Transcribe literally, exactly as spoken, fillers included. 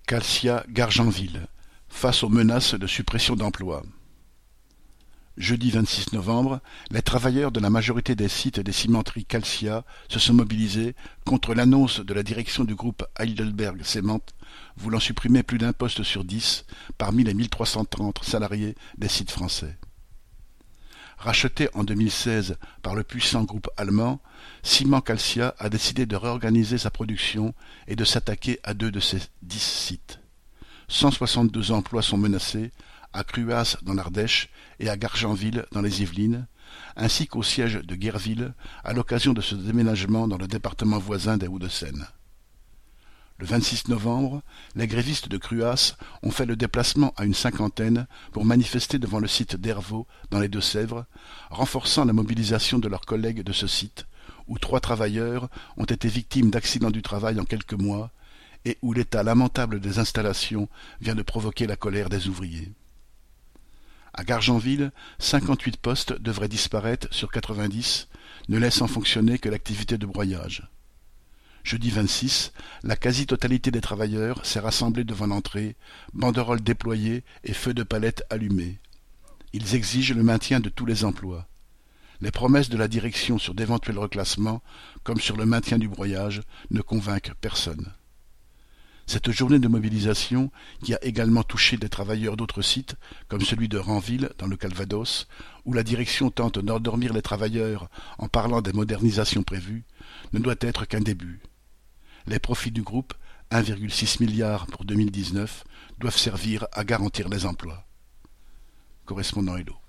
Calcia Gargenville, face aux menaces de suppression d'emplois. Jeudi vingt-six novembre, les travailleurs de la majorité des sites des cimenteries Calcia se sont mobilisés contre l'annonce de la direction du groupe Heidelberg Cement voulant supprimer plus d'un poste sur dix parmi les mille trois cent trente salariés des sites français. Racheté en deux mille seize par le puissant groupe allemand, Ciment Calcia a décidé de réorganiser sa production et de s'attaquer à deux de ses dix sites. cent soixante-deux emplois sont menacés, à Cruas dans l'Ardèche et à Gargenville dans les Yvelines, ainsi qu'au siège de Guerville à l'occasion de ce déménagement dans le département voisin des Hauts-de-Seine. Le vingt-six novembre, les grévistes de Cruas ont fait le déplacement à une cinquantaine pour manifester devant le site d'Hervaux dans les Deux-Sèvres, renforçant la mobilisation de leurs collègues de ce site, où trois travailleurs ont été victimes d'accidents du travail en quelques mois et où l'état lamentable des installations vient de provoquer la colère des ouvriers. À Gargenville, cinquante-huit postes devraient disparaître sur quatre-vingt-dix, ne laissant fonctionner que l'activité de broyage. Jeudi vingt-six, la quasi-totalité des travailleurs s'est rassemblée devant l'entrée, banderoles déployées et feux de palette allumés. Ils exigent le maintien de tous les emplois. Les promesses de la direction sur d'éventuels reclassements, comme sur le maintien du broyage, ne convainquent personne. Cette journée de mobilisation, qui a également touché des travailleurs d'autres sites, comme celui de Ranville, dans le Calvados, où la direction tente d'endormir les travailleurs en parlant des modernisations prévues, ne doit être qu'un début. Les profits du groupe, un virgule six milliard pour deux mille dix-neuf, doivent servir à garantir les emplois. Correspondant Hello.